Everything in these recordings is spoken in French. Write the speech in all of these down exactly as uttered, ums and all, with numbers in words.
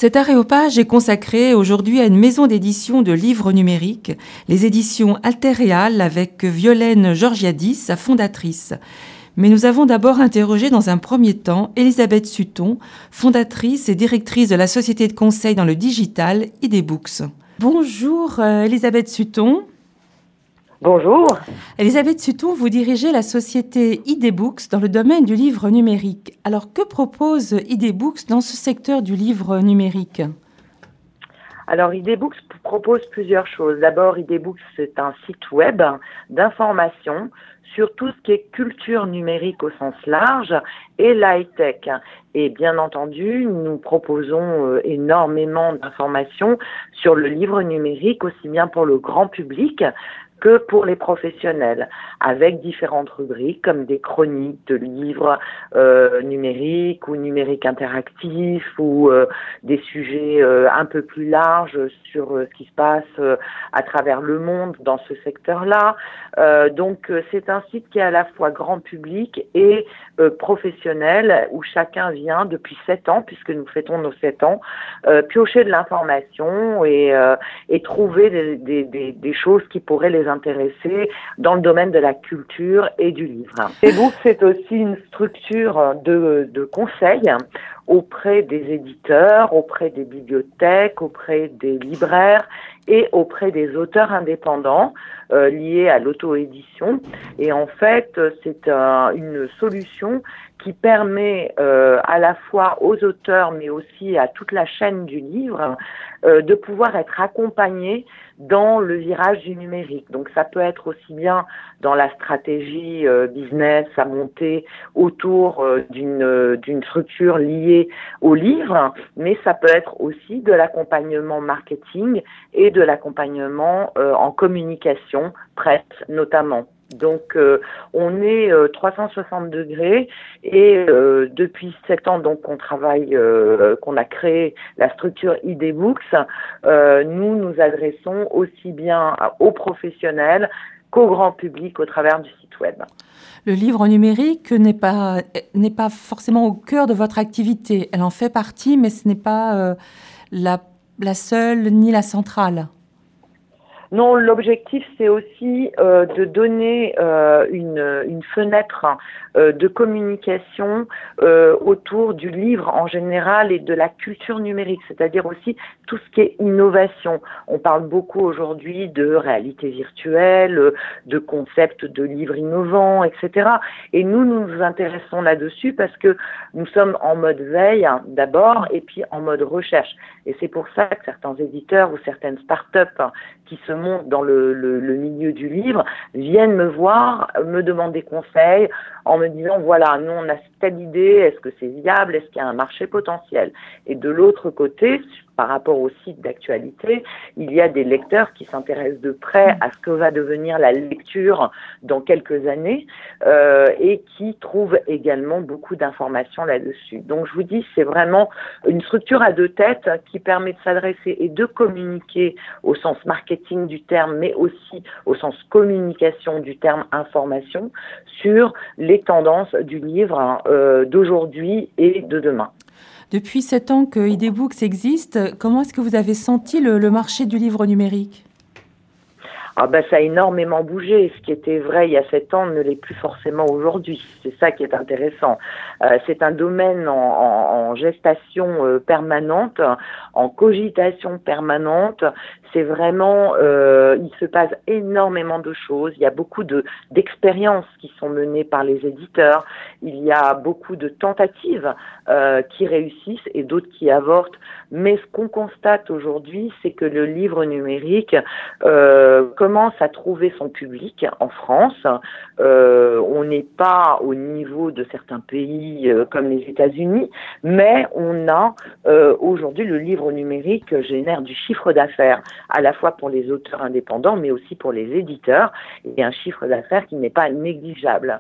Cet aréopage est consacré aujourd'hui à une maison d'édition de livres numériques, les éditions Alterreal, avec Violaine Georgiadis, sa fondatrice. Mais nous avons d'abord interrogé dans un premier temps Elisabeth Sutton, fondatrice et directrice de la société de conseil dans le digital I D Books. Bonjour euh, Elisabeth Sutton. Bonjour. Elisabeth Sutton, vous dirigez la société I D Books dans le domaine du livre numérique. Alors que propose I D Books dans ce secteur du livre numérique ? Alors I D Books propose plusieurs choses. D'abord, I D Books, c'est un site web d'information sur tout ce qui est culture numérique au sens large et la high-tech. Et bien entendu, nous proposons euh, énormément d'informations sur le livre numérique, aussi bien pour le grand public que pour les professionnels, avec différentes rubriques comme des chroniques de livres euh, numériques ou numériques interactifs ou euh, des sujets euh, un peu plus larges sur euh, ce qui se passe euh, à travers le monde dans ce secteur-là. Euh, donc euh, c'est un site qui est à la fois grand public et euh, professionnel où chacun vient depuis sept ans, puisque nous fêtons nos sept ans, euh, piocher de l'information et, euh, et trouver des, des, des, des choses qui pourraient les intéresser dans le domaine de la culture et du livre. I D Books, c'est aussi une structure de, de conseil auprès des éditeurs, auprès des bibliothèques, auprès des libraires et auprès des auteurs indépendants euh, liés à l'auto-édition. Et en fait, c'est un, une solution qui permet euh, à la fois aux auteurs, mais aussi à toute la chaîne du livre, euh, de pouvoir être accompagnés dans le virage du numérique. Donc ça peut être aussi bien dans la stratégie euh, business à monter autour euh, d'une euh, d'une structure liée au livre, mais ça peut être aussi de l'accompagnement marketing et de l'accompagnement euh, en communication, presse notamment. Donc euh, on est euh, trois cent soixante degrés et euh, depuis sept ans donc on travaille, euh, qu'on a créé la structure I D Books, euh, nous nous adressons aussi bien aux professionnels qu'au grand public au travers du site web. Le livre numérique n'est pas, n'est pas forcément au cœur de votre activité. Elle en fait partie, mais ce n'est pas euh, la, la seule ni la centrale. Non, l'objectif, c'est aussi euh, de donner euh, une, une fenêtre euh, de communication euh, autour du livre en général et de la culture numérique, c'est-à-dire aussi tout ce qui est innovation. On parle beaucoup aujourd'hui de réalité virtuelle, de concepts de livres innovants, et cetera. Et nous, nous nous intéressons là-dessus parce que nous sommes en mode veille hein, d'abord et puis en mode recherche. Et c'est pour ça que certains éditeurs ou certaines startups hein, qui se montent dans le, le, le milieu du livre viennent me voir, me demander conseil en me disant voilà, nous on a telle idée, est-ce que c'est viable, est-ce qu'il y a un marché potentiel? Et de l'autre côté, par rapport au site d'actualité, il y a des lecteurs qui s'intéressent de près à ce que va devenir la lecture dans quelques années euh, et qui trouvent également beaucoup d'informations là-dessus. Donc je vous dis, c'est vraiment une structure à deux têtes qui permet de s'adresser et de communiquer au sens marketing du terme, mais aussi au sens communication du terme information sur les tendances du livre euh, d'aujourd'hui et de demain. Depuis sept ans que I D Books existe, comment est-ce que vous avez senti le, le marché du livre numérique ? Ah ben, ça a énormément bougé. Ce qui était vrai il y a sept ans ne l'est plus forcément aujourd'hui. C'est ça qui est intéressant. Euh, c'est un domaine en, en, en gestation euh, permanente, en cogitation permanente. C'est vraiment, euh, il se passe énormément de choses. Il y a beaucoup de d'expériences qui sont menées par les éditeurs. Il y a beaucoup de tentatives euh, qui réussissent et d'autres qui avortent. Mais ce qu'on constate aujourd'hui, c'est que le livre numérique euh, commence à trouver son public en France. Euh, on n'est pas au niveau de certains pays euh, comme les États-Unis, mais on a euh, aujourd'hui le livre numérique génère du chiffre d'affaires à la fois pour les auteurs indépendants, mais aussi pour les éditeurs, et un chiffre d'affaires qui n'est pas négligeable.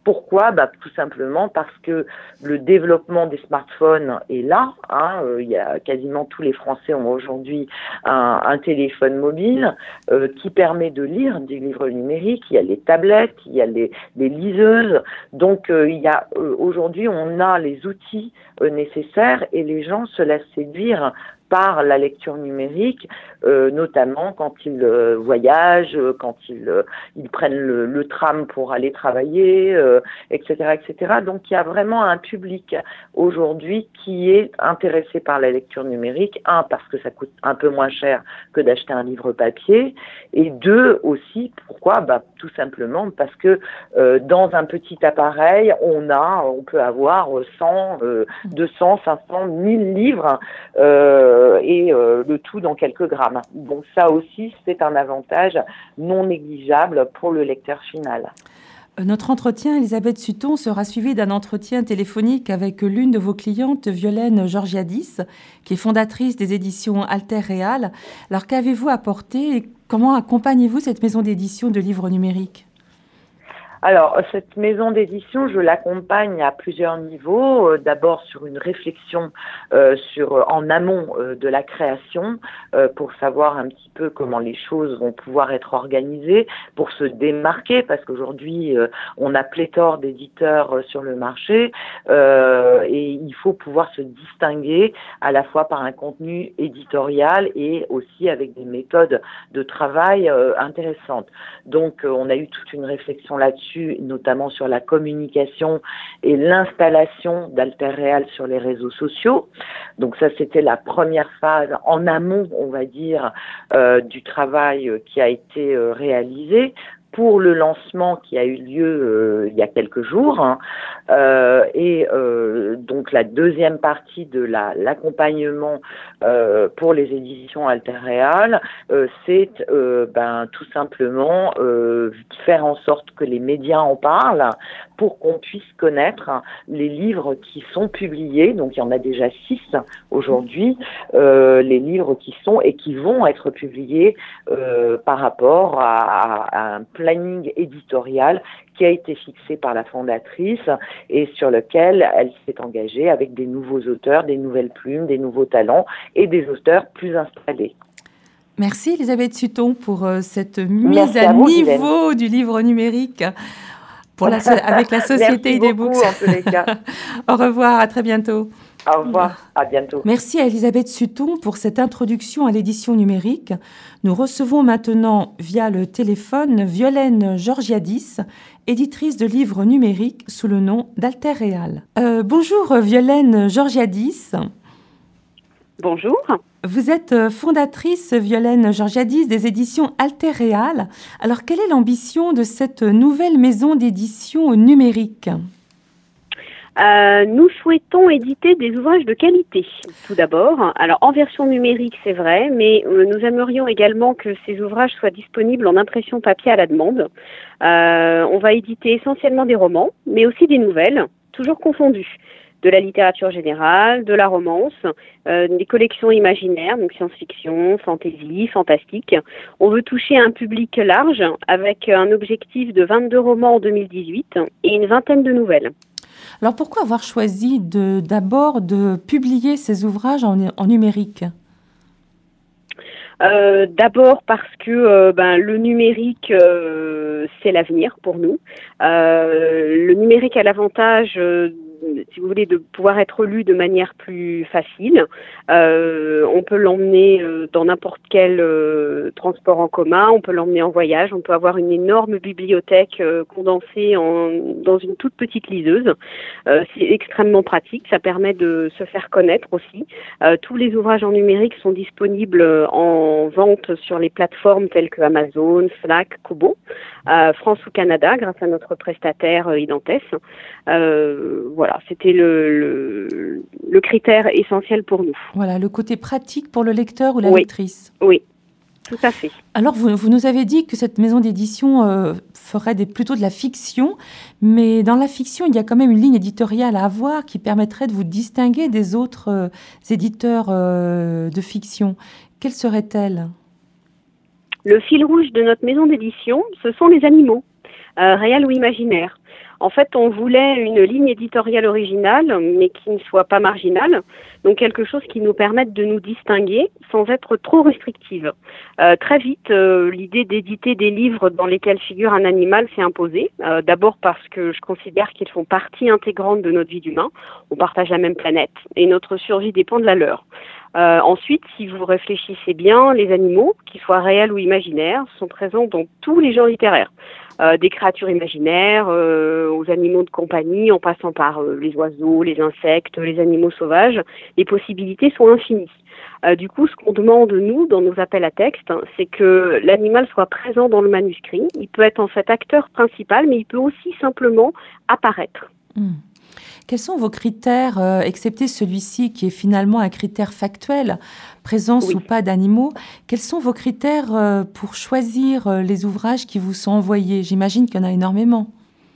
Pourquoi ? Bah, tout simplement parce que le développement des smartphones est là. Hein. Euh, il y a quasiment tous les Français ont aujourd'hui un, un téléphone mobile euh, qui permet de lire des livres numériques. Il y a les tablettes, il y a les, les liseuses. Donc, euh, il y a euh, aujourd'hui, on a les outils euh, nécessaires et les gens se laissent séduire par la lecture numérique, euh, notamment quand ils euh, voyagent, quand ils, euh, ils prennent le, le tram pour aller travailler, euh, et cetera, et cetera. Donc il y a vraiment un public aujourd'hui qui est intéressé par la lecture numérique. Un, parce que ça coûte un peu moins cher que d'acheter un livre papier, et deux aussi, pourquoi ? Bah, tout simplement parce que euh, dans un petit appareil, on a, on peut avoir cent, euh, deux cents, cinq cents, mille livres. Euh, et euh, le tout dans quelques grammes. Donc ça aussi, c'est un avantage non négligeable pour le lecteur final. Notre entretien, Elisabeth Sutton, sera suivi d'un entretien téléphonique avec l'une de vos clientes, Violaine Georgiadis, qui est fondatrice des éditions Alter Real. Alors qu'avez-vous apporté et comment accompagnez-vous cette maison d'édition de livres numériques ? Alors, cette maison d'édition, je l'accompagne à plusieurs niveaux. Euh, d'abord sur une réflexion euh, sur en amont euh, de la création euh, pour savoir un petit peu comment les choses vont pouvoir être organisées, pour se démarquer, parce qu'aujourd'hui, euh, on a pléthore d'éditeurs euh, sur le marché euh, et il faut pouvoir se distinguer à la fois par un contenu éditorial et aussi avec des méthodes de travail euh, intéressantes. Donc, euh, on a eu toute une réflexion là-dessus, notamment sur la communication et l'installation d'Alter Real sur les réseaux sociaux. Donc ça, c'était la première phase en amont, on va dire, euh, du travail qui a été euh, réalisé pour le lancement qui a eu lieu euh, il y a quelques jours. Hein. Euh, et euh, donc la deuxième partie de la, l'accompagnement euh, pour les éditions Alter Real, euh, c'est euh, ben, tout simplement euh, faire en sorte que les médias en parlent pour qu'on puisse connaître les livres qui sont publiés. Donc il y en a déjà six aujourd'hui, euh, les livres qui sont et qui vont être publiés euh, par rapport à, à, à un planning éditorial qui a été fixé par la fondatrice et sur lequel elle s'est engagée avec des nouveaux auteurs, des nouvelles plumes, des nouveaux talents et des auteurs plus installés. Merci Elisabeth Sutton pour euh, cette mise Merci à, à vous, niveau Guylaine. Du livre numérique pour la, avec la société Idebooks. Merci beaucoup en tous les cas. Au revoir, à très bientôt. Au revoir, à bientôt. Merci à Elisabeth Sutton pour cette introduction à l'édition numérique. Nous recevons maintenant via le téléphone Violaine Georgiadis, éditrice de livres numériques sous le nom d'Alter Real. Euh, bonjour Violaine Georgiadis. Bonjour. Vous êtes fondatrice, Violaine Georgiadis, des éditions Alter Real. Alors, quelle est l'ambition de cette nouvelle maison d'édition numérique ? Euh, nous souhaitons éditer des ouvrages de qualité, tout d'abord. Alors, en version numérique, c'est vrai, mais euh, nous aimerions également que ces ouvrages soient disponibles en impression papier à la demande. Euh, on va éditer essentiellement des romans, mais aussi des nouvelles, toujours confondues. De la littérature générale, de la romance, euh, des collections imaginaires, donc science-fiction, fantasy, fantastique. On veut toucher un public large avec un objectif de vingt-deux romans en deux mille dix-huit et une vingtaine de nouvelles. Alors pourquoi avoir choisi de, d'abord de publier ces ouvrages en, en numérique ? Euh, d'abord parce que euh, ben, le numérique, euh, c'est l'avenir pour nous. Euh, le numérique a l'avantage euh, si vous voulez, de pouvoir être lu de manière plus facile. Euh, on peut l'emmener euh, dans n'importe quel euh, transport en commun, on peut l'emmener en voyage, on peut avoir une énorme bibliothèque euh, condensée en, dans une toute petite liseuse. Euh, c'est extrêmement pratique, ça permet de se faire connaître aussi. Euh, tous les ouvrages en numérique sont disponibles en vente sur les plateformes telles que Amazon, Slack, Kobo, euh, France ou Canada, grâce à notre prestataire euh, Identes. Euh, voilà. C'était le, le, le critère essentiel pour nous. Voilà, le côté pratique pour le lecteur ou la oui, lectrice. Oui, tout à fait. Alors, vous, vous nous avez dit que cette maison d'édition euh, ferait des, plutôt de la fiction, mais dans la fiction, il y a quand même une ligne éditoriale à avoir qui permettrait de vous distinguer des autres euh, éditeurs euh, de fiction. Quelle serait-elle ? Le fil rouge de notre maison d'édition, ce sont les animaux, euh, réels ou imaginaires. En fait, on voulait une ligne éditoriale originale, mais qui ne soit pas marginale, donc quelque chose qui nous permette de nous distinguer sans être trop restrictive. Euh, très vite, euh, l'idée d'éditer des livres dans lesquels figure un animal s'est imposée. Euh, d'abord parce que je considère qu'ils font partie intégrante de notre vie d'humain. On partage la même planète et notre survie dépend de la leur. Euh, ensuite, si vous réfléchissez bien, les animaux, qu'ils soient réels ou imaginaires, sont présents dans tous les genres littéraires. Euh, des créatures imaginaires, euh, aux animaux de compagnie, en passant par euh, les oiseaux, les insectes, les animaux sauvages, les possibilités sont infinies. Euh, du coup, ce qu'on demande, nous, dans nos appels à texte, hein, c'est que l'animal soit présent dans le manuscrit. Il peut être en fait acteur principal, mais il peut aussi simplement apparaître. Mmh. Quels sont vos critères, euh, excepté celui-ci qui est finalement un critère factuel, présence Oui. ou pas d'animaux, quels sont vos critères euh, pour choisir euh, les ouvrages qui vous sont envoyés? J'imagine qu'il y en a énormément.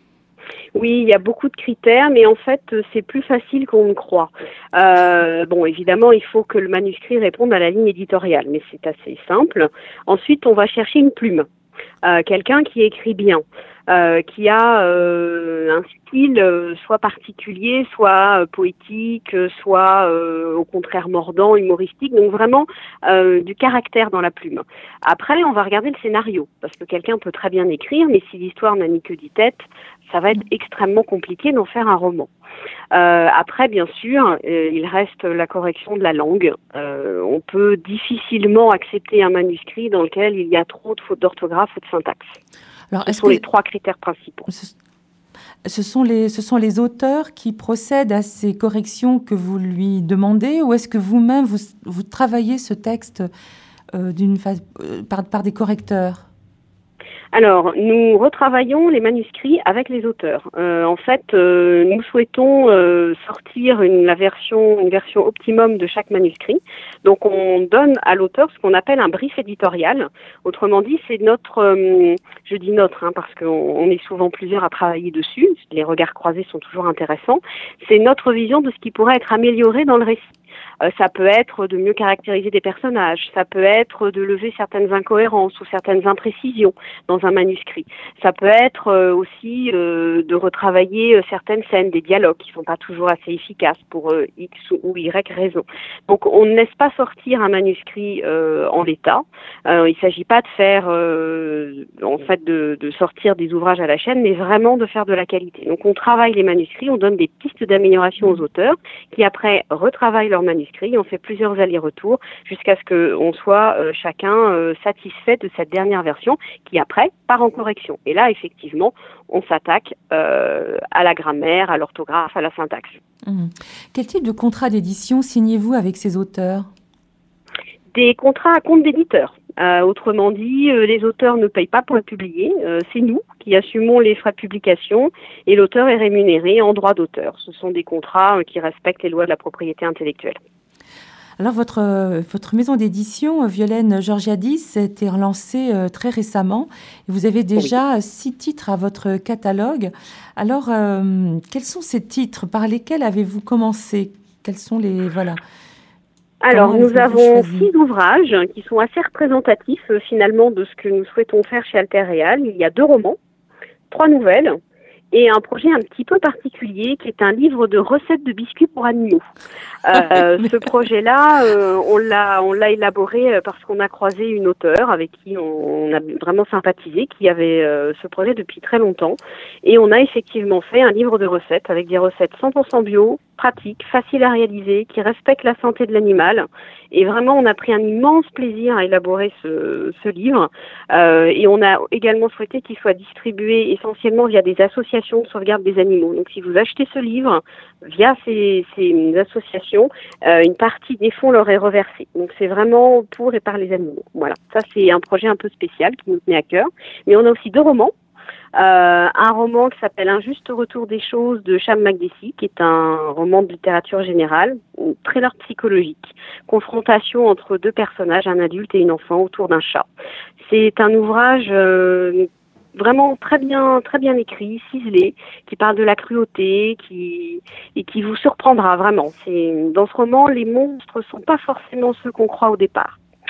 Oui, il y a beaucoup de critères, mais en fait, c'est plus facile qu'on ne croit. Euh, bon, évidemment, il faut que le manuscrit réponde à la ligne éditoriale, mais c'est assez simple. Ensuite, on va chercher une plume. Euh, quelqu'un qui écrit bien, euh, qui a euh, un style euh, soit particulier, soit euh, poétique, soit euh, au contraire mordant, humoristique, donc vraiment euh, du caractère dans la plume. Après, on va regarder le scénario, parce que quelqu'un peut très bien écrire, mais si l'histoire n'a ni queue ni tête, ça va être extrêmement compliqué d'en faire un roman. Euh, après, bien sûr, euh, il reste la correction de la langue. Euh, on peut difficilement accepter un manuscrit dans lequel il y a trop de fautes d'orthographe ou de syntaxe. Alors, ce sont que les trois critères principaux. Ce, ce, sont les, ce sont les auteurs qui procèdent à ces corrections que vous lui demandez, ou est-ce que vous-même, vous, vous travaillez ce texte euh, d'une fa- euh, par, par des correcteurs ? Alors, nous retravaillons les manuscrits avec les auteurs. Euh, en fait, euh, nous souhaitons euh, sortir une, la version, une version optimum de chaque manuscrit. Donc, on donne à l'auteur ce qu'on appelle un brief éditorial. Autrement dit, c'est notre, euh, je dis notre, hein, parce qu'on on est souvent plusieurs à travailler dessus. Les regards croisés sont toujours intéressants. C'est notre vision de ce qui pourrait être amélioré dans le récit. Euh, ça peut être de mieux caractériser des personnages, ça peut être de lever certaines incohérences ou certaines imprécisions dans un manuscrit. Ça peut être euh, aussi euh, de retravailler euh, certaines scènes, des dialogues qui sont pas toujours assez efficaces pour euh, X ou Y raison. Donc on ne laisse pas sortir un manuscrit euh, en l'état. Euh, il ne s'agit pas de faire, euh, en fait, de, de sortir des ouvrages à la chaîne, mais vraiment de faire de la qualité. Donc on travaille les manuscrits, on donne des pistes d'amélioration aux auteurs qui après retravaillent leurs manuscrits, on fait plusieurs allers-retours jusqu'à ce qu'on soit euh, chacun euh, satisfait de cette dernière version qui après part en correction. Et là, effectivement, on s'attaque euh, à la grammaire, à l'orthographe, à la syntaxe. Mmh. Quel type de contrat d'édition signez-vous avec ces auteurs ? Des contrats à compte d'éditeur. Euh, autrement dit, euh, les auteurs ne payent pas pour être publiés, euh, c'est nous qui assumons les frais de publication et l'auteur est rémunéré en droit d'auteur. Ce sont des contrats euh, qui respectent les lois de la propriété intellectuelle. Alors, votre, euh, votre maison d'édition, Violaine Georgiadis, a été relancée euh, très récemment. Vous avez déjà oui. six titres à votre catalogue. Alors, euh, quels sont ces titres? Par lesquels avez-vous commencé? Quels sont les... Voilà. Alors, nous avons six ouvrages qui sont assez représentatifs euh, finalement de ce que nous souhaitons faire chez Alter Real. Il y a deux romans, trois nouvelles et un projet un petit peu particulier qui est un livre de recettes de biscuits pour animaux. Euh, ce projet-là, euh, on l'a on l'a élaboré parce qu'on a croisé une auteure avec qui on, on a vraiment sympathisé, qui avait euh, ce projet depuis très longtemps. Et on a effectivement fait un livre de recettes avec des recettes cent pour cent bio, pratiques, faciles à réaliser, qui respectent la santé de l'animal. Et vraiment, on a pris un immense plaisir à élaborer ce, ce livre. Euh, et on a également souhaité qu'il soit distribué essentiellement via des associations de sauvegarde des animaux. Donc, si vous achetez ce livre via ces, ces associations, euh, une partie des fonds leur est reversée. Donc, c'est vraiment pour et par les animaux. Voilà. Ça, c'est un projet un peu spécial qui nous tenait à cœur. Mais on a aussi deux romans. Euh, un roman qui s'appelle Un juste retour des choses de Cham Makdessi, qui est un roman de littérature générale, thriller psychologique, confrontation entre deux personnages, un adulte et une enfant, autour d'un chat. C'est un ouvrage euh, vraiment très bien, très bien écrit, ciselé, qui parle de la cruauté, qui et qui vous surprendra vraiment. C'est dans ce roman, les monstres sont pas forcément ceux qu'on croit au départ.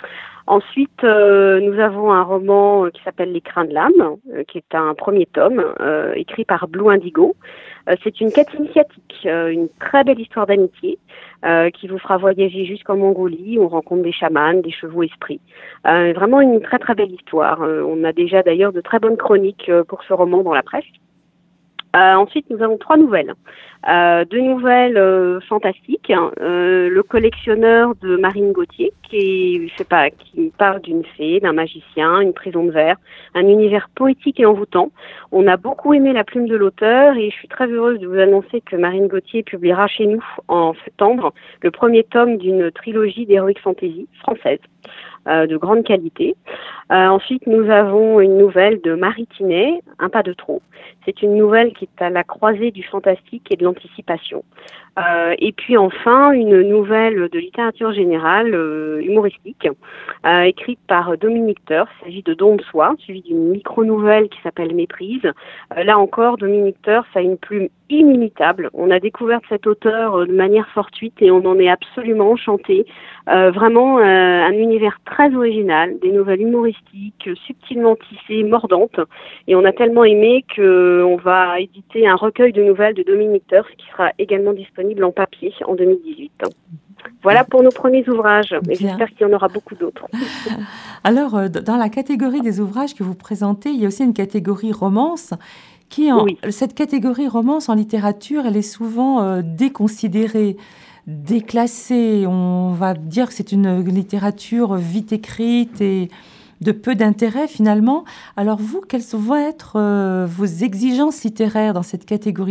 Ensuite, euh, nous avons un roman qui s'appelle Les Crins de l'âme, euh, qui est un premier tome, euh, écrit par Blue Indigo. Euh, c'est une quête initiatique, euh, une très belle histoire d'amitié, euh, qui vous fera voyager jusqu'en Mongolie. On rencontre des chamans, des chevaux esprits. Euh, vraiment une très très belle histoire. Euh, on a déjà d'ailleurs de très bonnes chroniques euh, pour ce roman dans la presse. Euh, ensuite, nous avons trois nouvelles. Euh, deux nouvelles euh, fantastiques. Euh, le collectionneur de Marine Gauthier, qui, est, je sais pas, qui parle d'une fée, d'un magicien, une prison de verre, un univers poétique et envoûtant. On a beaucoup aimé la plume de l'auteur et je suis très heureuse de vous annoncer que Marine Gauthier publiera chez nous en septembre le premier tome d'une trilogie d'heroic fantasy française. Euh, de grande qualité. Euh, ensuite, nous avons une nouvelle de Marie Tinet, Un pas de trop. C'est une nouvelle qui est à la croisée du fantastique et de l'anticipation. Euh, et puis enfin, une nouvelle de littérature générale, euh, humoristique, euh, écrite par Dominique Theur. Il s'agit de Don de Soi, suivi d'une micro-nouvelle qui s'appelle Méprise. Euh, là encore, Dominique Theur, ça a une plume inimitable. On a découvert cet auteur euh, de manière fortuite et on en est absolument enchanté. Euh, vraiment euh, un univers très original, des nouvelles humoristiques, subtilement tissées, mordantes. Et on a tellement aimé qu'on va éditer un recueil de nouvelles de Dominique Theur, qui sera également disponible en papier en deux mille dix-huit. Voilà pour nos premiers ouvrages, et j'espère qu'il y en aura beaucoup d'autres. Alors, dans la catégorie des ouvrages que vous présentez, il y a aussi une catégorie romance. Qui en, oui. Cette catégorie romance en littérature, elle est souvent euh, déconsidérée, déclassée. On va dire que c'est une littérature vite écrite et de peu d'intérêt finalement. Alors vous, quelles vont être euh, vos exigences littéraires dans cette catégorie-là ?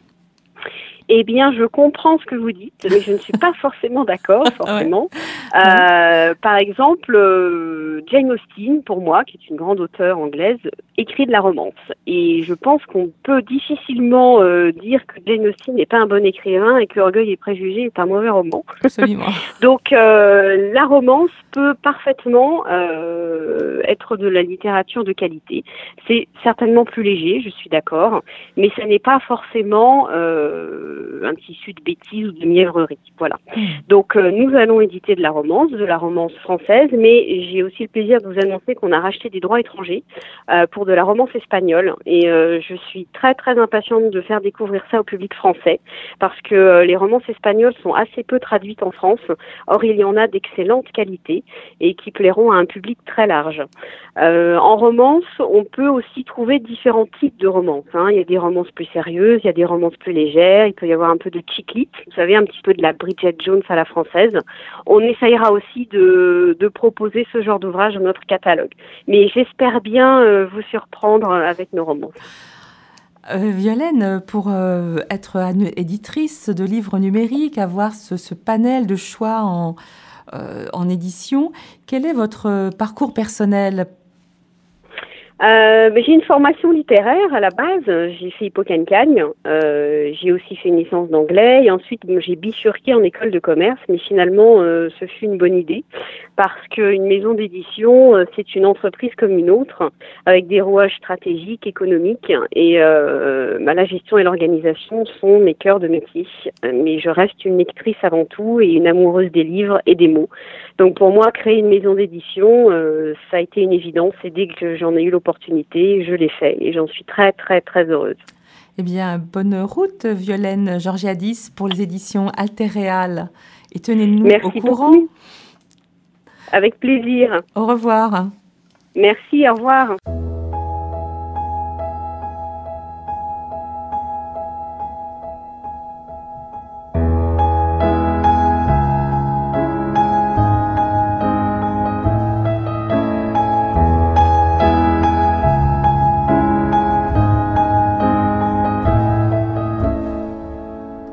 Eh bien, je comprends ce que vous dites, mais je ne suis pas forcément d'accord, forcément. Ouais. Euh, par exemple, euh, Jane Austen, pour moi, qui est une grande auteure anglaise, écrit de la romance. Et je pense qu'on peut difficilement euh, dire que Jane Austen n'est pas un bon écrivain et que Orgueil et Préjugés est un mauvais roman. Absolument. Donc, euh, la romance peut parfaitement euh, être de la littérature de qualité. C'est certainement plus léger, je suis d'accord, mais ce n'est pas forcément euh, un tissu de bêtises ou de mièvrerie. Voilà. Donc, euh, nous allons éditer de la romance, de la romance française, mais j'ai aussi le plaisir de vous annoncer qu'on a racheté des droits étrangers euh, pour de la romance espagnole. Et euh, je suis très, très impatiente de faire découvrir ça au public français, parce que euh, les romances espagnoles sont assez peu traduites en France. Or, il y en a d'excellente qualité et qui plairont à un public très large. Euh, en romance, on peut aussi trouver différents types de romances. Hein. Il y a des romances plus sérieuses, il y a des romances plus légères, il peut y avoir un peu de chick lit, vous savez, un petit peu de la Bridget Jones à la française. On essayera aussi de, de proposer ce genre d'ouvrage dans notre catalogue. Mais j'espère bien euh, vous surprendre avec nos romances. Euh, Violaine, pour euh, être éditrice de livres numériques, avoir ce, ce panel de choix en, euh, en édition, quel est votre parcours personnel ? Euh, ben, j'ai une formation littéraire à la base, j'ai fait Hippocagne-Cagne, euh, j'ai aussi fait une licence d'anglais et ensuite bon, j'ai bifurqué en école de commerce, mais finalement euh, ce fut une bonne idée parce qu'une maison d'édition euh, c'est une entreprise comme une autre avec des rouages stratégiques, économiques et euh, bah, la gestion et l'organisation sont mes cœurs de métier, mais je reste une lectrice avant tout et une amoureuse des livres et des mots. Donc pour moi créer une maison d'édition euh, ça a été une évidence et dès que j'en ai eu l'opportunité opportunité, je l'ai fait et j'en suis très très très heureuse. Eh bien, bonne route Violaine Georgiadis pour les éditions Alterréal et tenez-nous Merci au courant. Beaucoup. Avec plaisir. Au revoir. Merci, au revoir.